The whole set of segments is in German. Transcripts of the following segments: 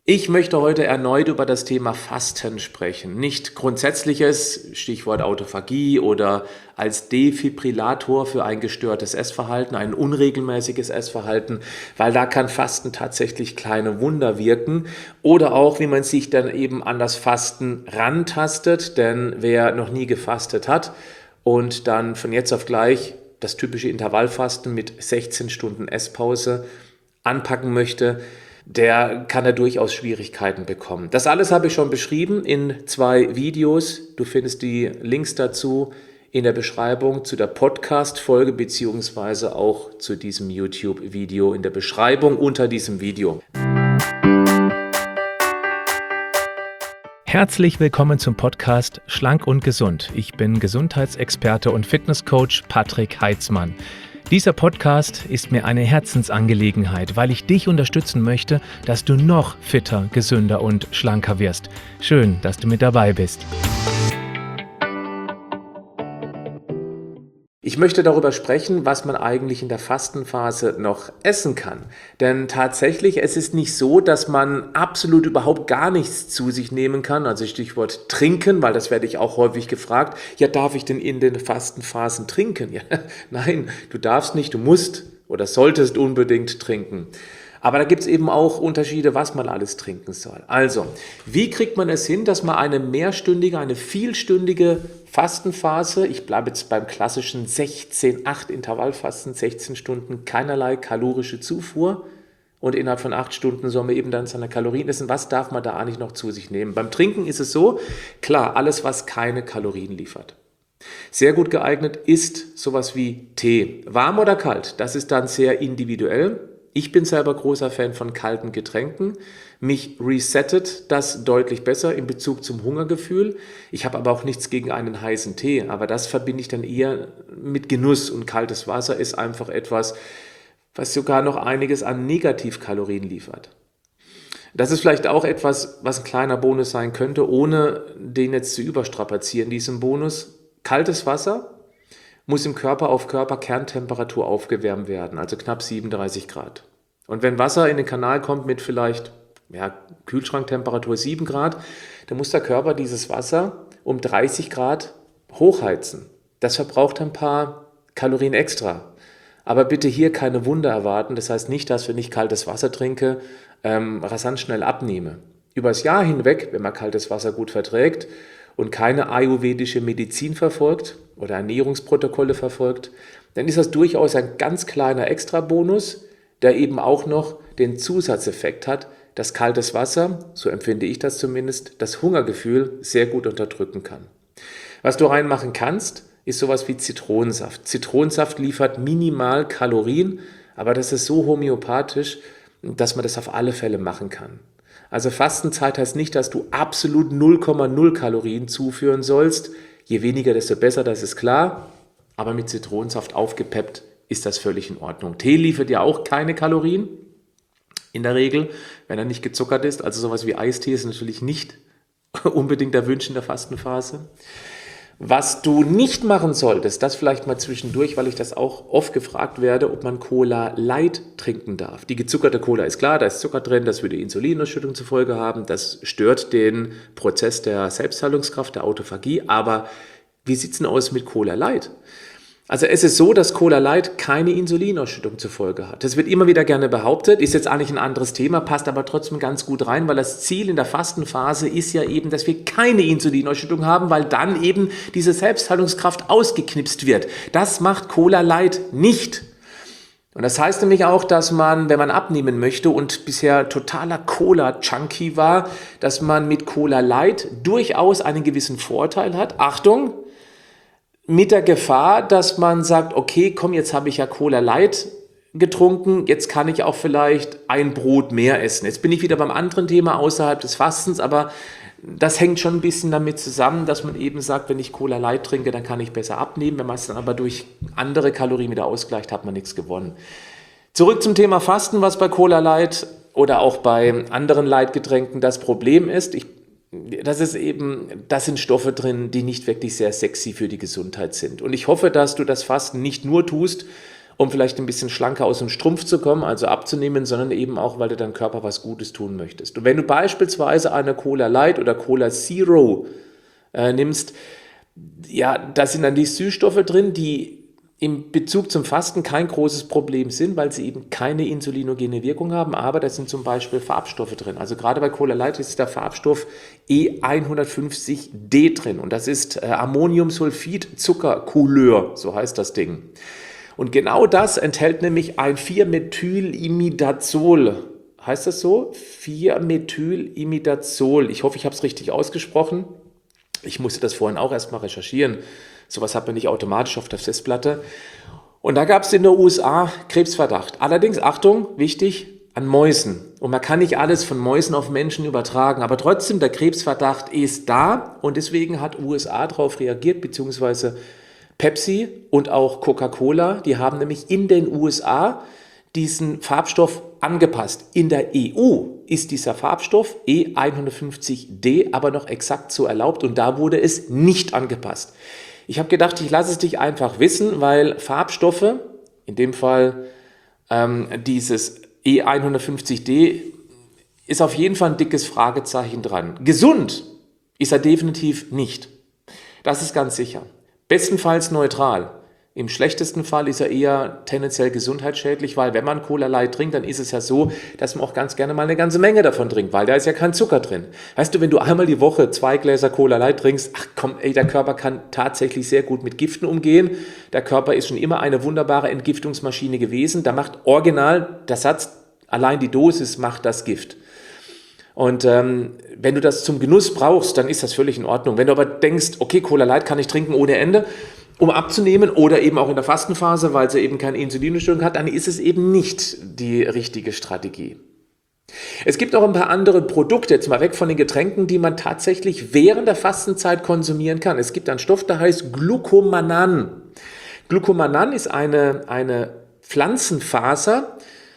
Ich möchte heute erneut über das Thema Fasten sprechen. Nicht grundsätzliches, Stichwort Autophagie oder als Defibrillator für ein gestörtes Essverhalten, ein unregelmäßiges Essverhalten, weil da kann Fasten tatsächlich kleine Wunder wirken. Oder auch, wie man sich dann eben an das Fasten rantastet, denn wer noch nie gefastet hat und dann von jetzt auf gleich das typische Intervallfasten mit 16 Stunden Esspause anpacken möchte, der kann da durchaus Schwierigkeiten bekommen. Das alles habe ich schon beschrieben in 2 Videos. Du findest die Links dazu in der Beschreibung zu der Podcast-Folge beziehungsweise auch zu diesem YouTube-Video in der Beschreibung unter diesem Video. Herzlich willkommen zum Podcast Schlank und Gesund. Ich bin Gesundheitsexperte und Fitnesscoach Patrick Heitzmann. Dieser Podcast ist mir eine Herzensangelegenheit, weil ich dich unterstützen möchte, dass du noch fitter, gesünder und schlanker wirst. Schön, dass du mit dabei bist. Ich möchte darüber sprechen, was man eigentlich in der Fastenphase noch essen kann. Denn tatsächlich, es ist nicht so, dass man absolut überhaupt gar nichts zu sich nehmen kann. Also Stichwort trinken, weil das werde ich auch häufig gefragt. Ja, darf ich denn in den Fastenphasen trinken? Ja, nein, du darfst nicht, du musst oder solltest unbedingt trinken. Aber da gibt es eben auch Unterschiede, was man alles trinken soll. Also, wie kriegt man es hin, dass man eine mehrstündige, eine vielstündige Fastenphase, ich bleibe jetzt beim klassischen 16-8 Intervallfasten, 16 Stunden, keinerlei kalorische Zufuhr und innerhalb von 8 Stunden soll man eben dann seine Kalorien essen. Was darf man da eigentlich noch zu sich nehmen? Beim Trinken ist es so, klar, alles, was keine Kalorien liefert. Sehr gut geeignet ist sowas wie Tee. Warm oder kalt, das ist dann sehr individuell. Ich bin selber großer Fan von kalten Getränken. Mich resettet das deutlich besser in Bezug zum Hungergefühl. Ich habe aber auch nichts gegen einen heißen Tee, aber das verbinde ich dann eher mit Genuss und kaltes Wasser ist einfach etwas, was sogar noch einiges an Negativkalorien liefert. Das ist vielleicht auch etwas, was ein kleiner Bonus sein könnte, ohne den jetzt zu überstrapazieren, diesen Bonus. Kaltes Wasser muss im Körper auf Körperkerntemperatur aufgewärmt werden, also knapp 37 Grad. Und wenn Wasser in den Kanal kommt mit vielleicht Kühlschranktemperatur 7 Grad, dann muss der Körper dieses Wasser um 30 Grad hochheizen. Das verbraucht ein paar Kalorien extra. Aber bitte hier keine Wunder erwarten. Das heißt nicht, dass wenn ich kaltes Wasser trinke, rasant schnell abnehme. Übers Jahr hinweg, wenn man kaltes Wasser gut verträgt und keine ayurvedische Medizin verfolgt oder Ernährungsprotokolle verfolgt, dann ist das durchaus ein ganz kleiner Extrabonus, der eben auch noch den Zusatzeffekt hat, dass kaltes Wasser, so empfinde ich das zumindest, das Hungergefühl sehr gut unterdrücken kann. Was du reinmachen kannst, ist sowas wie Zitronensaft. Zitronensaft liefert minimal Kalorien, aber das ist so homöopathisch, dass man das auf alle Fälle machen kann. Also Fastenzeit heißt nicht, dass du absolut 0,0 Kalorien zuführen sollst. Je weniger, desto besser, das ist klar. Aber mit Zitronensaft aufgepeppt ist das völlig in Ordnung. Tee liefert ja auch keine Kalorien, in der Regel, wenn er nicht gezuckert ist. Also sowas wie Eistee ist natürlich nicht unbedingt erwünscht in der Fastenphase. Was du nicht machen solltest, das vielleicht mal zwischendurch, weil ich das auch oft gefragt werde, ob man Cola Light trinken darf. Die gezuckerte Cola ist klar, da ist Zucker drin, das würde Insulinausschüttung zur Folge haben, das stört den Prozess der Selbstheilungskraft, der Autophagie, aber wie sieht es denn aus mit Cola Light? Also es ist so, dass Cola Light keine Insulinausschüttung zur Folge hat. Das wird immer wieder gerne behauptet, ist jetzt eigentlich ein anderes Thema, passt aber trotzdem ganz gut rein, weil das Ziel in der Fastenphase ist ja eben, dass wir keine Insulinausschüttung haben, weil dann eben diese Selbstheilungskraft ausgeknipst wird. Das macht Cola Light nicht. Und das heißt nämlich auch, dass man, wenn man abnehmen möchte und bisher totaler Cola-Junkie war, dass man mit Cola Light durchaus einen gewissen Vorteil hat. Achtung! Mit der Gefahr, dass man sagt, okay, komm, jetzt habe ich ja Cola Light getrunken, jetzt kann ich auch vielleicht ein Brot mehr essen. Jetzt bin ich wieder beim anderen Thema außerhalb des Fastens, aber das hängt schon ein bisschen damit zusammen, dass man eben sagt, wenn ich Cola Light trinke, dann kann ich besser abnehmen. Wenn man es dann aber durch andere Kalorien wieder ausgleicht, hat man nichts gewonnen. Zurück zum Thema Fasten, was bei Cola Light oder auch bei anderen Light-Getränken das Problem ist. Das sind Stoffe drin, die nicht wirklich sehr sexy für die Gesundheit sind. Und ich hoffe, dass du das Fasten nicht nur tust, um vielleicht ein bisschen schlanker aus dem Strumpf zu kommen, also abzunehmen, sondern eben auch, weil du deinem Körper was Gutes tun möchtest. Und wenn du beispielsweise eine Cola Light oder Cola Zero nimmst, ja, da sind dann die Süßstoffe drin, die im Bezug zum Fasten kein großes Problem sind, weil sie eben keine insulinogene Wirkung haben, aber da sind zum Beispiel Farbstoffe drin. Also gerade bei Cola Light ist der Farbstoff E150D drin und das ist Ammoniumsulfid-Zuckercouleur, so heißt das Ding. Und genau das enthält nämlich ein 4-Methylimidazol. Heißt das so? 4-Methylimidazol. Ich hoffe, ich habe es richtig ausgesprochen. Ich musste das vorhin auch erstmal recherchieren. Sowas hat man nicht automatisch auf der Festplatte. Und da gab es in den USA Krebsverdacht. Allerdings, Achtung, wichtig, an Mäusen. Und man kann nicht alles von Mäusen auf Menschen übertragen. Aber trotzdem, der Krebsverdacht ist da. Und deswegen hat USA darauf reagiert, beziehungsweise Pepsi und auch Coca-Cola. Die haben nämlich in den USA diesen Farbstoff angepasst. In der EU ist dieser Farbstoff E150D aber noch exakt so erlaubt und da wurde es nicht angepasst. Ich habe gedacht, ich lasse es dich einfach wissen, weil Farbstoffe, in dem Fall dieses E150D, ist auf jeden Fall ein dickes Fragezeichen dran. Gesund ist er definitiv nicht. Das ist ganz sicher. Bestenfalls neutral. Im schlechtesten Fall ist er eher tendenziell gesundheitsschädlich, weil wenn man Cola Light trinkt, dann ist es ja so, dass man auch ganz gerne mal eine ganze Menge davon trinkt, weil da ist ja kein Zucker drin. Weißt du, wenn du einmal die Woche 2 Gläser Cola Light trinkst, ach komm, ey, der Körper kann tatsächlich sehr gut mit Giften umgehen. Der Körper ist schon immer eine wunderbare Entgiftungsmaschine gewesen. Da macht original der Satz, allein die Dosis macht das Gift. Und wenn du das zum Genuss brauchst, dann ist das völlig in Ordnung. Wenn du aber denkst, okay, Cola Light kann ich trinken ohne Ende, um abzunehmen oder eben auch in der Fastenphase, weil sie eben keine Insulinstörung hat, dann ist es eben nicht die richtige Strategie. Es gibt auch ein paar andere Produkte, jetzt mal weg von den Getränken, die man tatsächlich während der Fastenzeit konsumieren kann. Es gibt einen Stoff, der heißt Glucomannan. Glucomannan ist eine Pflanzenfaser,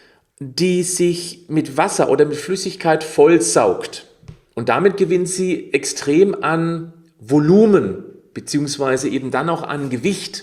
die sich mit Wasser oder mit Flüssigkeit vollsaugt. Und damit gewinnt sie extrem an Volumen, beziehungsweise eben dann auch an Gewicht.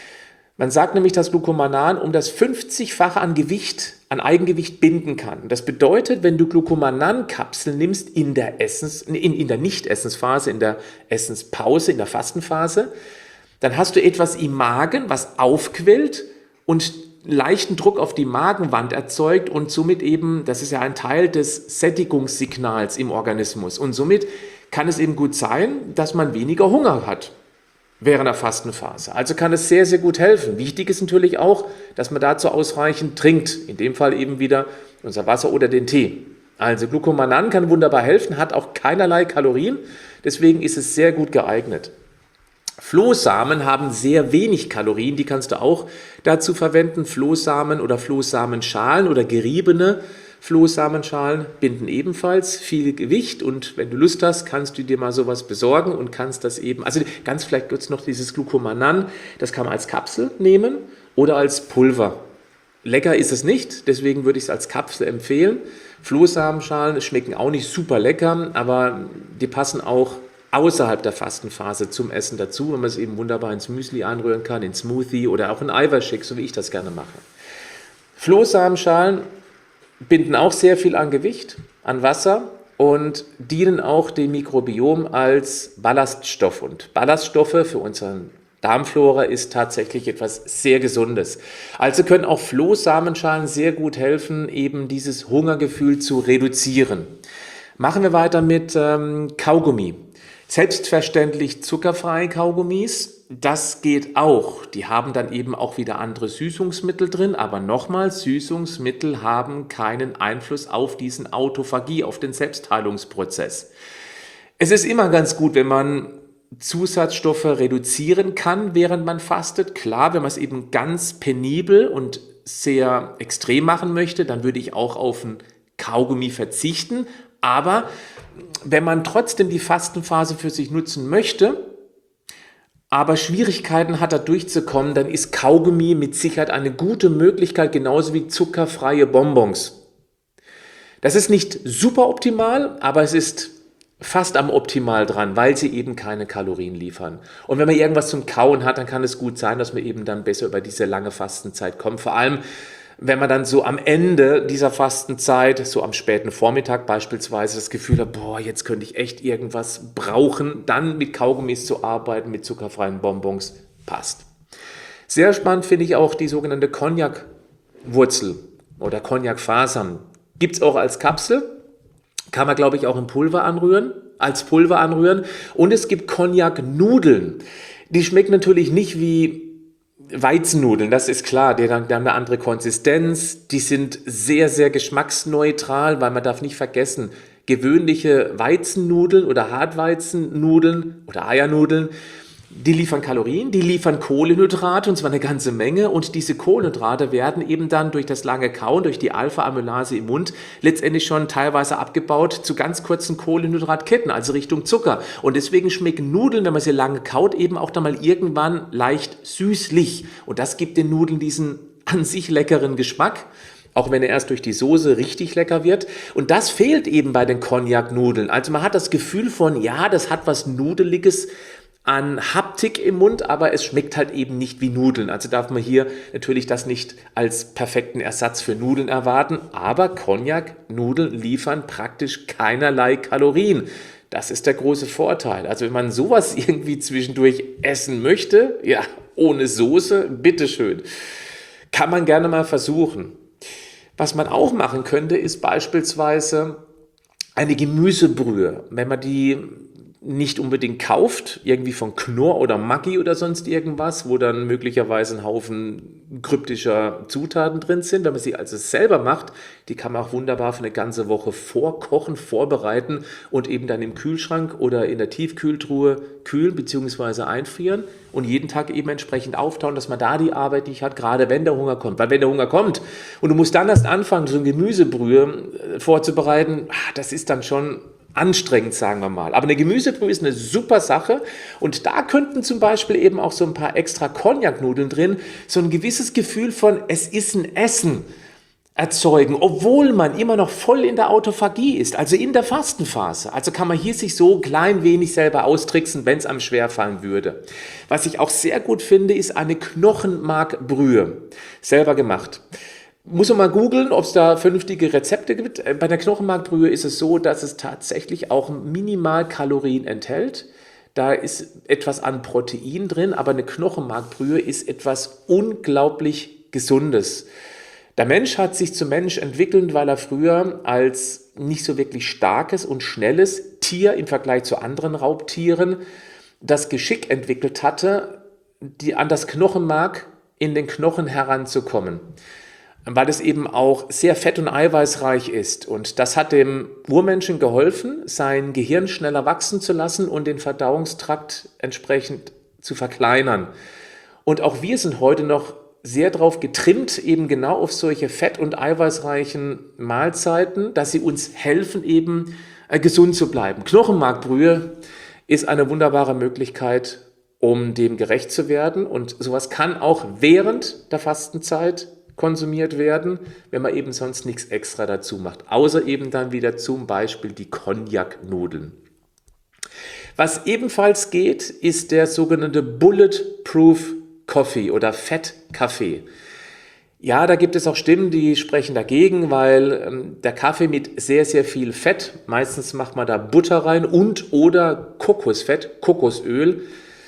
Man sagt nämlich, dass Glucomannan um das 50-fache an Gewicht, an Eigengewicht binden kann. Das bedeutet, wenn du Glucomannan-Kapseln nimmst in der Nicht-Essensphase, in der Essenspause, in der Fastenphase, dann hast du etwas im Magen, was aufquillt und leichten Druck auf die Magenwand erzeugt und somit eben, das ist ja ein Teil des Sättigungssignals im Organismus und somit kann es eben gut sein, dass man weniger Hunger hat während der Fastenphase. Also kann es sehr, sehr gut helfen. Wichtig ist natürlich auch, dass man dazu ausreichend trinkt, in dem Fall eben wieder unser Wasser oder den Tee. Also Glucomannan kann wunderbar helfen, hat auch keinerlei Kalorien, deswegen ist es sehr gut geeignet. Flohsamen haben sehr wenig Kalorien, die kannst du auch dazu verwenden. Flohsamen oder Flohsamenschalen oder geriebene Flohsamenschalen binden ebenfalls viel Gewicht und wenn du Lust hast, kannst du dir mal sowas besorgen und kannst das eben, also ganz vielleicht gibt es noch dieses Glucomannan, das kann man als Kapsel nehmen oder als Pulver. Lecker ist es nicht, deswegen würde ich es als Kapsel empfehlen. Flohsamenschalen schmecken auch nicht super lecker, aber die passen auch außerhalb der Fastenphase zum Essen dazu, wenn man es eben wunderbar ins Müsli einrühren kann, in Smoothie oder auch in Eiweißshake, so wie ich das gerne mache. Flohsamenschalen binden auch sehr viel an Gewicht, an Wasser und dienen auch dem Mikrobiom als Ballaststoff. Und Ballaststoffe für unseren Darmflora ist tatsächlich etwas sehr Gesundes. Also können auch Flohsamenschalen sehr gut helfen, eben dieses Hungergefühl zu reduzieren. Machen wir weiter mit Kaugummi. Selbstverständlich zuckerfreie Kaugummis, das geht auch. Die haben dann eben auch wieder andere Süßungsmittel drin, aber nochmal, Süßungsmittel haben keinen Einfluss auf diesen Autophagie, auf den Selbstheilungsprozess. Es ist immer ganz gut, wenn man Zusatzstoffe reduzieren kann, während man fastet. Klar, wenn man es eben ganz penibel und sehr extrem machen möchte, dann würde ich auch auf ein Kaugummi verzichten, aber wenn man trotzdem die Fastenphase für sich nutzen möchte, aber Schwierigkeiten hat, da durchzukommen, dann ist Kaugummi mit Sicherheit eine gute Möglichkeit, genauso wie zuckerfreie Bonbons. Das ist nicht super optimal, aber es ist fast am optimal dran, weil sie eben keine Kalorien liefern. Und wenn man irgendwas zum Kauen hat, dann kann es gut sein, dass man eben dann besser über diese lange Fastenzeit kommt. Vor allem, wenn man dann so am Ende dieser Fastenzeit, so am späten Vormittag beispielsweise, das Gefühl hat, boah, jetzt könnte ich echt irgendwas brauchen, dann mit Kaugummis zu arbeiten, mit zuckerfreien Bonbons, passt. Sehr spannend finde ich auch die sogenannte Cognac-Wurzel oder Cognac-Fasern. Gibt es auch als Kapsel, kann man glaube ich auch im Pulver anrühren, als Pulver anrühren. Und es gibt Cognac-Nudeln. Die schmecken natürlich nicht wie Weizennudeln, das ist klar, die haben eine andere Konsistenz, die sind sehr, sehr geschmacksneutral, weil man darf nicht vergessen, gewöhnliche Weizennudeln oder Hartweizennudeln oder Eiernudeln, die liefern Kalorien, die liefern Kohlenhydrate und zwar eine ganze Menge und diese Kohlenhydrate werden eben dann durch das lange Kauen, durch die Alpha-Amylase im Mund letztendlich schon teilweise abgebaut zu ganz kurzen Kohlenhydratketten, also Richtung Zucker. Und deswegen schmecken Nudeln, wenn man sie lange kaut, eben auch dann mal irgendwann leicht süßlich. Und das gibt den Nudeln diesen an sich leckeren Geschmack, auch wenn er erst durch die Soße richtig lecker wird. Und das fehlt eben bei den Cognac-Nudeln. Also man hat das Gefühl von, ja, das hat was Nudeliges an Haptik im Mund, aber es schmeckt halt eben nicht wie Nudeln. Also darf man hier natürlich das nicht als perfekten Ersatz für Nudeln erwarten, aber Cognac-Nudeln liefern praktisch keinerlei Kalorien. Das ist der große Vorteil. Also wenn man sowas irgendwie zwischendurch essen möchte, ja, ohne Soße, bitteschön. Kann man gerne mal versuchen. Was man auch machen könnte, ist beispielsweise eine Gemüsebrühe. Wenn man die nicht unbedingt kauft, irgendwie von Knorr oder Maggi oder sonst irgendwas, wo dann möglicherweise ein Haufen kryptischer Zutaten drin sind. Wenn man sie also selber macht, die kann man auch wunderbar für eine ganze Woche vorkochen, vorbereiten und eben dann im Kühlschrank oder in der Tiefkühltruhe kühlen bzw. einfrieren und jeden Tag eben entsprechend auftauen, dass man da die Arbeit nicht hat, gerade wenn der Hunger kommt. Weil wenn der Hunger kommt und du musst dann erst anfangen, so eine Gemüsebrühe vorzubereiten, das ist dann schon anstrengend, sagen wir mal. Aber eine Gemüsebrühe ist eine super Sache und da könnten zum Beispiel eben auch so ein paar extra Cognac-Nudeln drin so ein gewisses Gefühl von, es ist ein Essen erzeugen, obwohl man immer noch voll in der Autophagie ist, also in der Fastenphase. Also kann man hier sich so klein wenig selber austricksen, wenn es einem schwerfallen würde. Was ich auch sehr gut finde, ist eine Knochenmarkbrühe, selber gemacht. Muss man mal googeln, ob es da vernünftige Rezepte gibt. Bei der Knochenmarkbrühe ist es so, dass es tatsächlich auch minimal Kalorien enthält. Da ist etwas an Protein drin, aber eine Knochenmarkbrühe ist etwas unglaublich Gesundes. Der Mensch hat sich zum Mensch entwickelt, weil er früher als nicht so wirklich starkes und schnelles Tier im Vergleich zu anderen Raubtieren das Geschick entwickelt hatte, an das Knochenmark in den Knochen heranzukommen. Weil es eben auch sehr fett- und eiweißreich ist. Und das hat dem Urmenschen geholfen, sein Gehirn schneller wachsen zu lassen und den Verdauungstrakt entsprechend zu verkleinern. Und auch wir sind heute noch sehr darauf getrimmt, eben genau auf solche fett- und eiweißreichen Mahlzeiten, dass sie uns helfen, eben gesund zu bleiben. Knochenmarkbrühe ist eine wunderbare Möglichkeit, um dem gerecht zu werden. Und sowas kann auch während der Fastenzeit konsumiert werden, wenn man eben sonst nichts extra dazu macht. Außer eben dann wieder zum Beispiel die Cognac-Nudeln. Was ebenfalls geht, ist der sogenannte Bulletproof Coffee oder Fettkaffee. Ja, da gibt es auch Stimmen, die sprechen dagegen, weil der Kaffee mit sehr, sehr viel Fett, meistens macht man da Butter rein und oder Kokosfett, Kokosöl.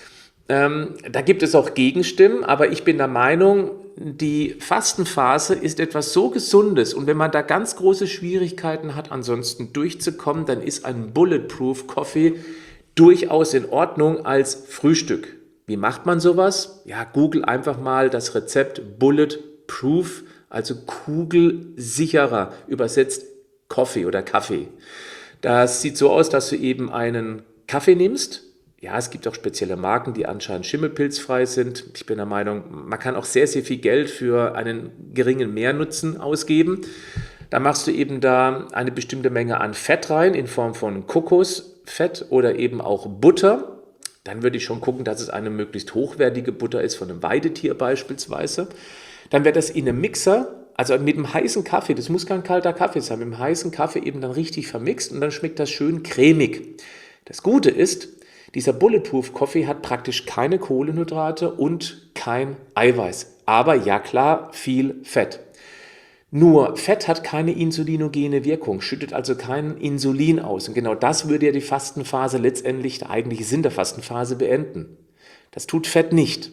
Da gibt es auch Gegenstimmen, aber ich bin der Meinung, die Fastenphase ist etwas so Gesundes und wenn man da ganz große Schwierigkeiten hat, ansonsten durchzukommen, dann ist ein Bulletproof Coffee durchaus in Ordnung als Frühstück. Wie macht man sowas? Ja, google einfach mal das Rezept Bulletproof, also kugelsicherer, übersetzt Coffee oder Kaffee. Das sieht so aus, dass du eben einen Kaffee nimmst. Ja, es gibt auch spezielle Marken, die anscheinend schimmelpilzfrei sind. Ich bin der Meinung, man kann auch sehr, sehr viel Geld für einen geringen Mehrnutzen ausgeben. Da machst du eben da eine bestimmte Menge an Fett rein in Form von Kokosfett oder eben auch Butter. Dann würde ich schon gucken, dass es eine möglichst hochwertige Butter ist, von einem Weidetier beispielsweise. Dann wird das in einem Mixer also mit dem heißen Kaffee, das muss kein kalter Kaffee sein, mit dem heißen Kaffee eben dann richtig vermixt und dann schmeckt das schön cremig. Das Gute ist, dieser Bulletproof Coffee hat praktisch keine Kohlenhydrate und kein Eiweiß. Aber ja klar, viel Fett. Nur Fett hat keine insulinogene Wirkung, schüttet also kein Insulin aus. Und genau das würde ja die Fastenphase letztendlich, der eigentliche Sinn der Fastenphase, beenden. Das tut Fett nicht.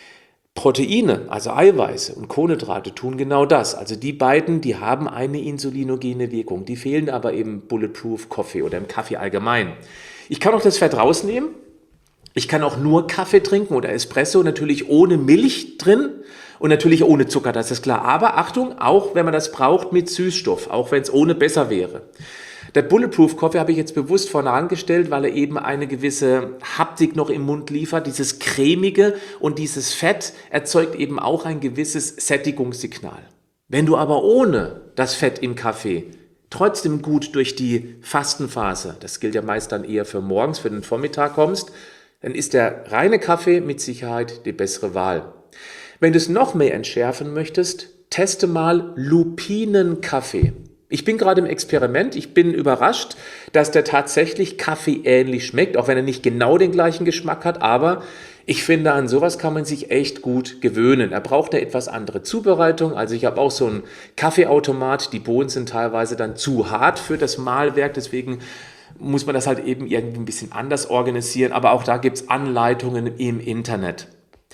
Proteine, also Eiweiße und Kohlenhydrate tun genau das. Also die beiden, die haben eine insulinogene Wirkung. Die fehlen aber im Bulletproof Coffee oder im Kaffee allgemein. Ich kann auch das Fett rausnehmen. Ich kann auch nur Kaffee trinken oder Espresso, natürlich ohne Milch drin und natürlich ohne Zucker, das ist klar. Aber Achtung, auch wenn man das braucht mit Süßstoff, auch wenn es ohne besser wäre. Der Bulletproof Coffee habe ich jetzt bewusst vorne angestellt, weil er eben eine gewisse Haptik noch im Mund liefert. Dieses cremige und dieses Fett erzeugt eben auch ein gewisses Sättigungssignal. Wenn du aber ohne das Fett im Kaffee trotzdem gut durch die Fastenphase, das gilt ja meist dann eher für morgens, für den Vormittag kommst, dann ist der reine Kaffee mit Sicherheit die bessere Wahl. Wenn du es noch mehr entschärfen möchtest, teste mal Lupinenkaffee. Ich bin gerade im Experiment, ich bin überrascht, dass der tatsächlich kaffeeähnlich schmeckt, auch wenn er nicht genau den gleichen Geschmack hat, aber ich finde, an sowas kann man sich echt gut gewöhnen. Er braucht eine etwas andere Zubereitung, also ich habe auch so einen Kaffeeautomat, die Bohnen sind teilweise dann zu hart für das Mahlwerk, deswegen muss man das halt eben irgendwie ein bisschen anders organisieren, aber auch da gibt es Anleitungen im Internet.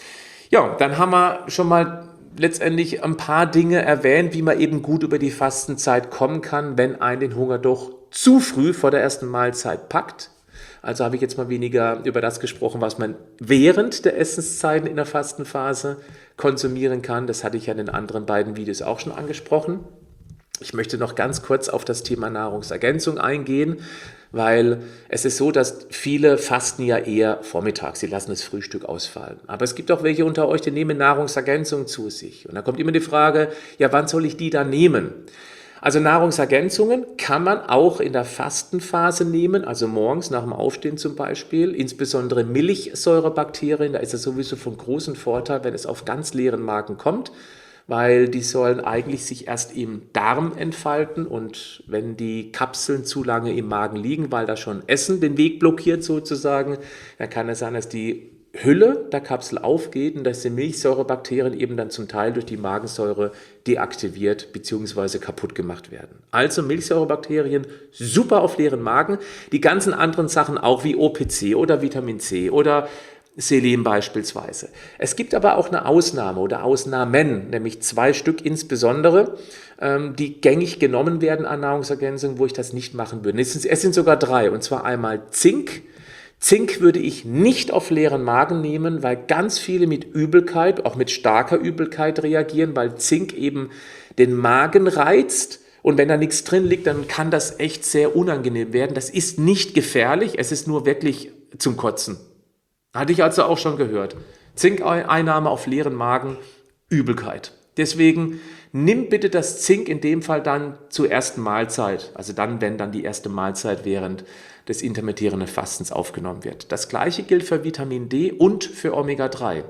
Ja, dann haben wir schon mal letztendlich ein paar Dinge erwähnt, wie man eben gut über die Fastenzeit kommen kann, wenn einen den Hunger doch zu früh vor der ersten Mahlzeit packt. Also habe ich jetzt mal weniger über das gesprochen, was man während der Essenszeiten in der Fastenphase konsumieren kann. Das hatte ich ja in den anderen beiden Videos auch schon angesprochen. Ich möchte noch ganz kurz auf das Thema Nahrungsergänzung eingehen, weil es ist so, dass viele fasten ja eher vormittags, sie lassen das Frühstück ausfallen. Aber es gibt auch welche unter euch, die nehmen Nahrungsergänzung zu sich. Und da kommt immer die Frage, ja, wann soll ich die dann nehmen? Also Nahrungsergänzungen kann man auch in der Fastenphase nehmen, also morgens nach dem Aufstehen zum Beispiel, insbesondere Milchsäurebakterien, da ist es sowieso von großem Vorteil, wenn es auf ganz leeren Magen kommt, weil die sollen eigentlich sich erst im Darm entfalten und wenn die Kapseln zu lange im Magen liegen, weil da schon Essen den Weg blockiert sozusagen, dann kann es sein, dass die Hülle der Kapsel aufgeht und dass die Milchsäurebakterien eben dann zum Teil durch die Magensäure deaktiviert bzw. kaputt gemacht werden. Also Milchsäurebakterien super auf leeren Magen, die ganzen anderen Sachen auch wie OPC oder Vitamin C oder Selen beispielsweise. Es gibt aber auch eine Ausnahme oder Ausnahmen, nämlich 2 Stück insbesondere, die gängig genommen werden an Nahrungsergänzungen, wo ich das nicht machen würde. Es sind sogar 3, und zwar einmal Zink. Zink würde ich nicht auf leeren Magen nehmen, weil ganz viele mit Übelkeit, auch mit starker Übelkeit reagieren, weil Zink eben den Magen reizt. Und wenn da nichts drin liegt, dann kann das echt sehr unangenehm werden. Das ist nicht gefährlich, es ist nur wirklich zum Kotzen. Hatte ich also auch schon gehört. Zinkeinnahme auf leeren Magen, Übelkeit. Deswegen nimm bitte das Zink in dem Fall dann zur ersten Mahlzeit. Also dann, wenn dann die erste Mahlzeit während des intermittierenden Fastens aufgenommen wird. Das gleiche gilt für Vitamin D und für Omega-3.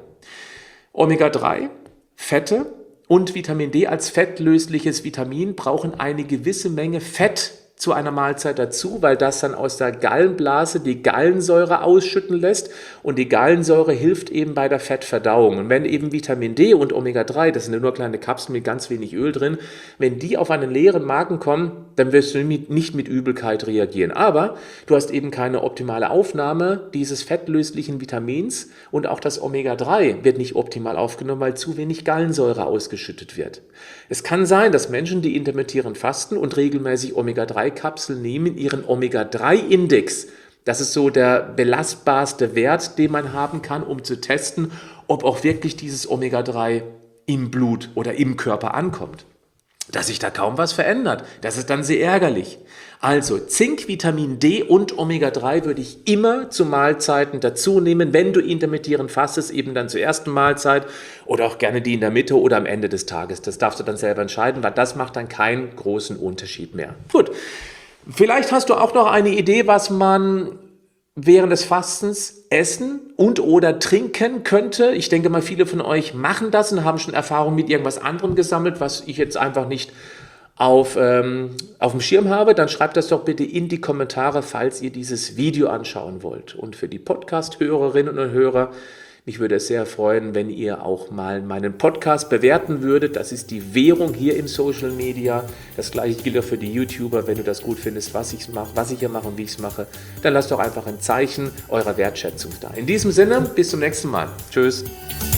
Omega-3, Fette und Vitamin D als fettlösliches Vitamin brauchen eine gewisse Menge Fett zu einer Mahlzeit dazu, weil das dann aus der Gallenblase die Gallensäure ausschütten lässt und die Gallensäure hilft eben bei der Fettverdauung. Und wenn eben Vitamin D und Omega-3, das sind nur kleine Kapseln mit ganz wenig Öl drin, wenn die auf einen leeren Magen kommen, dann wirst du nicht mit Übelkeit reagieren. Aber du hast eben keine optimale Aufnahme dieses fettlöslichen Vitamins und auch das Omega-3 wird nicht optimal aufgenommen, weil zu wenig Gallensäure ausgeschüttet wird. Es kann sein, dass Menschen, die intermittierend fasten und regelmäßig Omega-3-Kapseln nehmen, ihren Omega-3-Index, das ist so der belastbarste Wert, den man haben kann, um zu testen, ob auch wirklich dieses Omega-3 im Blut oder im Körper ankommt. Dass sich da kaum was verändert, das ist dann sehr ärgerlich. Also Zink, Vitamin D und Omega-3 würde ich immer zu Mahlzeiten dazu nehmen, wenn du intermittierend fastest, eben dann zur ersten Mahlzeit oder auch gerne die in der Mitte oder am Ende des Tages. Das darfst du dann selber entscheiden, weil das macht dann keinen großen Unterschied mehr. Gut, vielleicht hast du auch noch eine Idee, was man während des Fastens essen und oder trinken könnte. Ich denke mal, viele von euch machen das und haben schon Erfahrung mit irgendwas anderem gesammelt, was ich jetzt einfach nicht auf dem Schirm habe. Dann schreibt das doch bitte in die Kommentare, falls ihr dieses Video anschauen wollt. Und für die Podcast-Hörerinnen und Hörer, mich würde es sehr freuen, wenn ihr auch mal meinen Podcast bewerten würdet. Das ist die Währung hier in Social Media. Das gleiche gilt auch für die YouTuber. Wenn du das gut findest, was ich hier mache und wie ich es mache, dann lasst doch einfach ein Zeichen eurer Wertschätzung da. In diesem Sinne, bis zum nächsten Mal. Tschüss.